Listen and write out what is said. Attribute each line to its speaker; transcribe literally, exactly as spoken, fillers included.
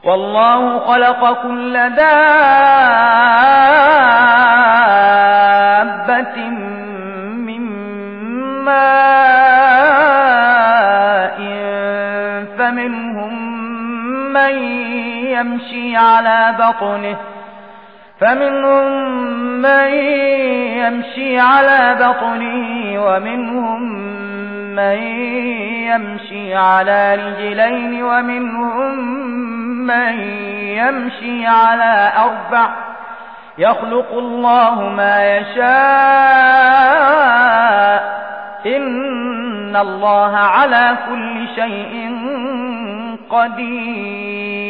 Speaker 1: والله خلق كل دابة من ماء فمنهم من يمشي على بطنه فمنهم من يمشي على بطنه ومنهم من يمشي على رجلين ومنهم من يمشي على أربع يخلق الله ما يشاء إن الله على كل شيء قدير.